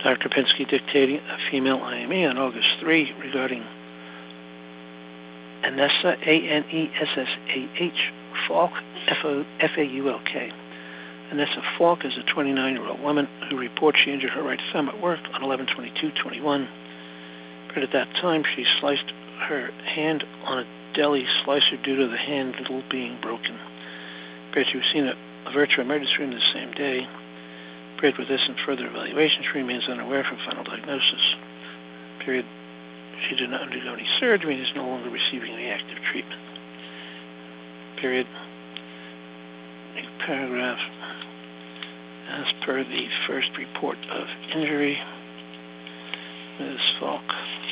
Dr. Pinsky dictating a female IME on August 3 regarding Anessa, A-N-E-S-S-A-H, Falk, F-A-U-L-K. Anessa Falk is a 29-year-old woman who reports she injured her right thumb at work on 11/22/21. But at that time, she sliced her hand on a deli slicer due to the handle being broken. But she was seen at a virtual emergency room the same day. But with this and further evaluation, she remains unaware for final diagnosis. Period. She did not undergo any surgery and is no longer receiving any active treatment. Period. New paragraph. As per the first report of injury, Ms. Falk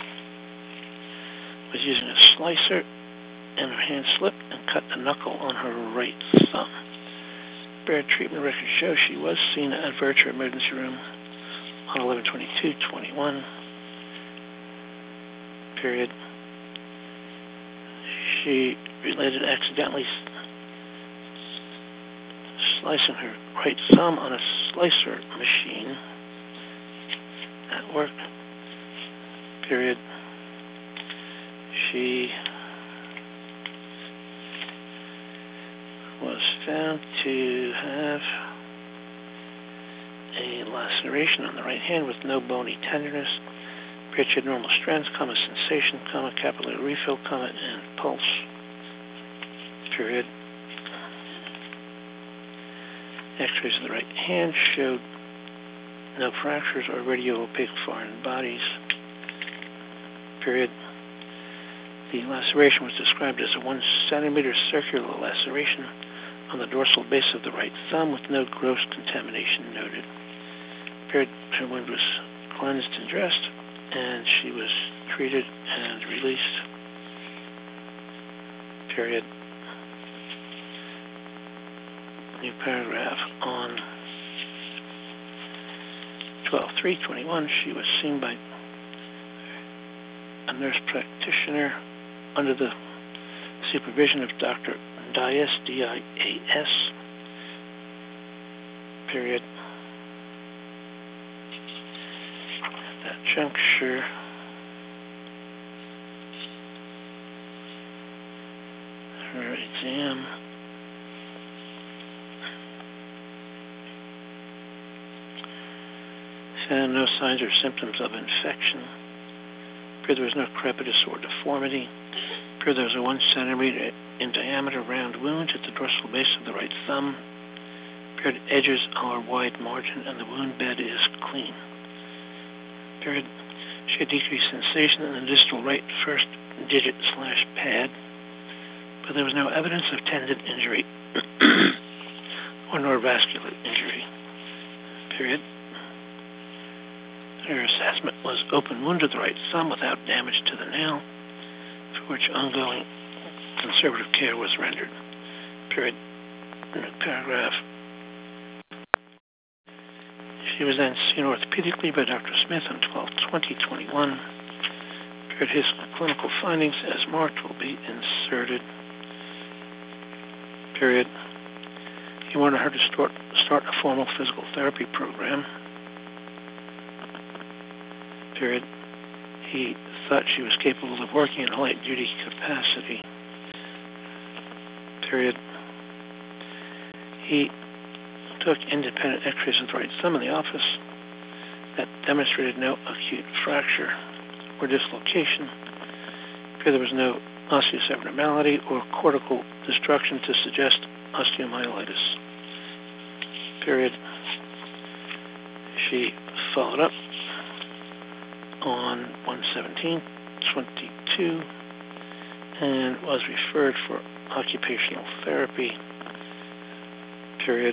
was using a slicer and her hand slipped and cut the knuckle on her right thumb. Bare treatment records show she was seen at virtual emergency room on 11/22/21. Period. She related accidentally slicing her right thumb on a slicer machine at work. Period. She was found to have a laceration on the right hand with no bony tenderness. She had normal strength, sensation, capillary refill, and pulse. Period. X-rays of the right hand showed no fractures or radio-opaque foreign bodies. Period. The laceration was described as a 1 centimeter circular laceration on the dorsal base of the right thumb with no gross contamination noted. Period. Her wound was cleansed and dressed, and she was treated and released. Period. New paragraph. On 12/3/21, she was seen by a nurse practitioner under the supervision of Dr. Dias, D-I-A-S. Period. At that juncture, her exam found no signs or symptoms of infection. There was no crepitus or deformity. There was a 1 centimeter in diameter round wound at the dorsal base of the right thumb. The edges are wide margin and the wound bed is clean. She had decreased sensation in the distal right first digit / pad, but there was no evidence of tendon injury or neurovascular injury. Period. Her assessment was open wound at the right thumb without damage to the nail, for which ongoing conservative care was rendered. Period. Paragraph. She was then seen orthopedically by Dr. Smith on 12/20/21. His clinical findings as marked will be inserted. Period. He wanted her to start a formal physical therapy program. Period. He thought she was capable of working in a light-duty capacity. Period. He took independent x-rays of the right thumb in the office that demonstrated no acute fracture or dislocation. There was no osseous abnormality or cortical destruction to suggest osteomyelitis. Period. She followed up on 1/17/22 and was referred for occupational therapy. Period.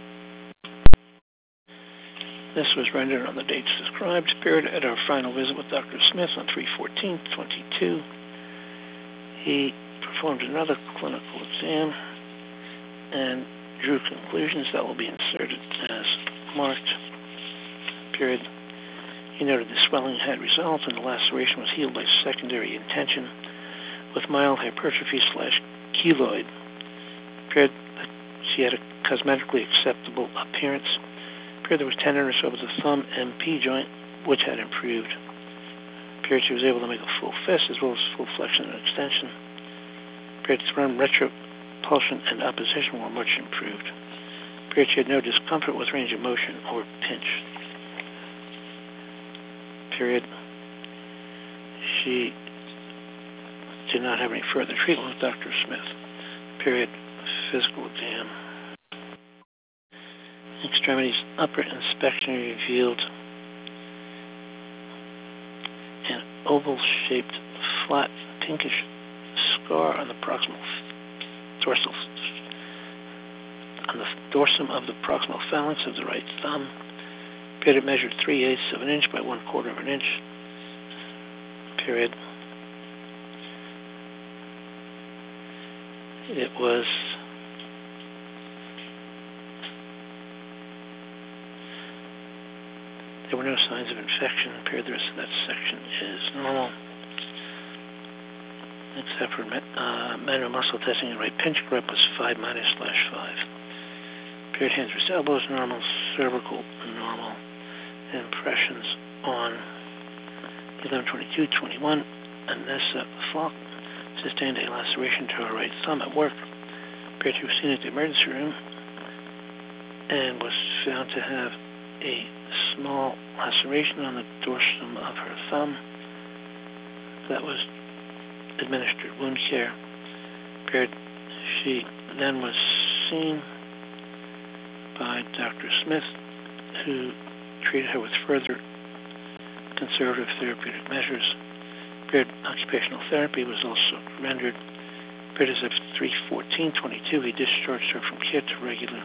This was rendered on the dates described. Period. At our final visit with Dr. Smith on 3/14/22, he performed another clinical exam and drew conclusions that will be inserted as marked. Period. He noted the swelling had resolved and the laceration was healed by secondary intention with mild hypertrophy / keloid. Period. She had a cosmetically acceptable appearance. There was tenderness over the thumb MP joint which had improved. Period, she was able to make a full fist as well as full flexion and extension. Period, thrum, retropulsion, and opposition were much improved. Period, she had no discomfort with range of motion or pinch. Period, she did not have any further treatment with Dr. Smith. Period, physical exam. Extremities upper inspection revealed an oval-shaped, flat, pinkish scar on the dorsum of the proximal phalanx of the right thumb. Period, it measured 3/8 of an inch by 1/4 of an inch. Period. It was there were no signs of infection. Period. The rest of that section is normal, except for manual muscle testing. The right pinch grip was 5-/5. Period. Hands, wrist, elbows normal. Cervical normal. Impressions on 11/22/21. Anessa Falk sustained a laceration to her right thumb at work. Period. She was seen at the emergency room and was found to have a small laceration on the dorsum of her thumb. That was administered wound care. Period. She then was seen by Dr. Smith, who treated her with further conservative therapeutic measures. Period. Occupational therapy was also rendered. Period. As of 3/14/22, he discharged her from care to regular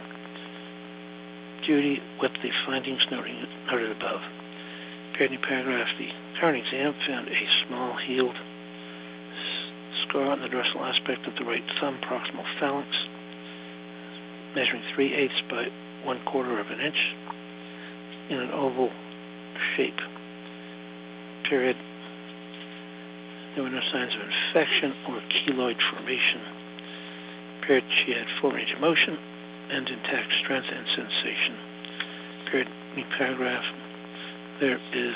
duty with the findings noted above. Period. In paragraph, the current exam found a small healed scar on the dorsal aspect of the right thumb proximal phalanx, measuring 3/8 by 1/4 of an inch in an oval shape. Period. There were no signs of infection or keloid formation. Period. She had full range of motion and intact strength and sensation. Period. In paragraph, there is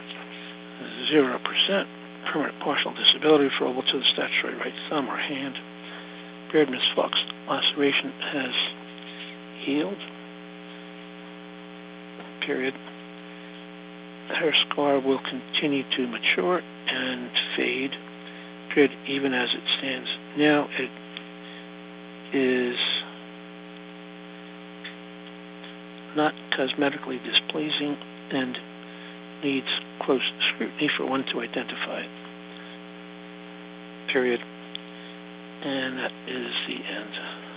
0% permanent partial disability referable to the statutory right thumb or hand. Period. Ms. Falk's laceration has healed. Period. Her scar will continue to mature and fade. Period. Even as it stands now, it is not cosmetically displeasing and needs close scrutiny for one to identify it. Period. And that is the end.